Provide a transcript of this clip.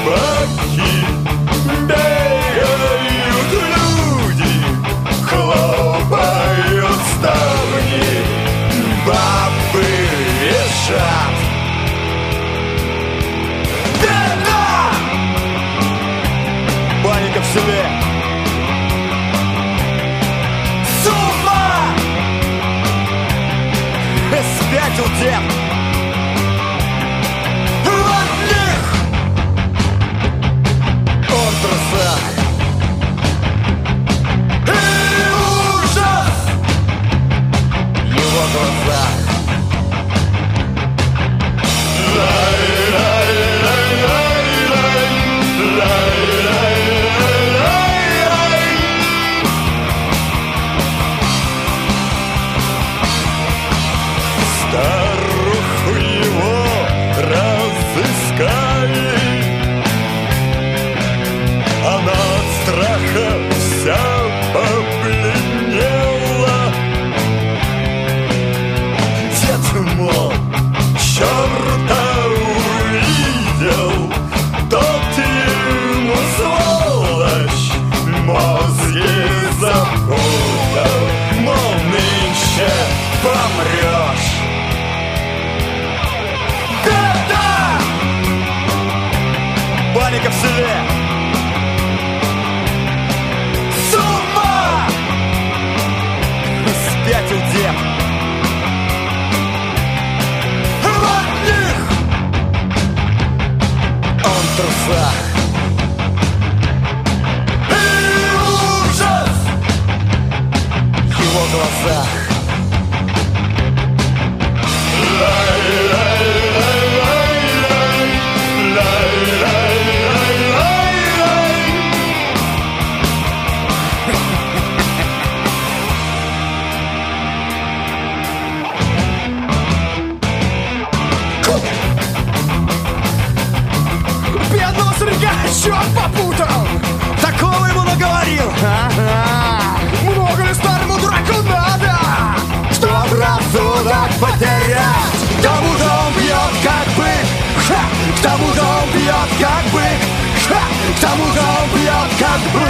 собаки, бегают люди, хлопают ставни, бабы вешат. Беда! Паника в селе. С ума! Спятил дед. И ужас в его глазах. Старуху его разыскали. Она от страха вся побледнела. Дед, мол, черта увидел, тот ему, сволочь, мозги запутал. Мол, нынче помрешь. Беда! Паника в селе. Спятил дед. В одних он трусах. И ужас в его глазах. Черт попутал! Такого ему наговорил! Ага. Много ли старому дураку надо, чтоб рассудок потерять? К тому-то он бьет как бык, ха! К тому-то он бьет как бык, ха! К тому-то он бьет как бык.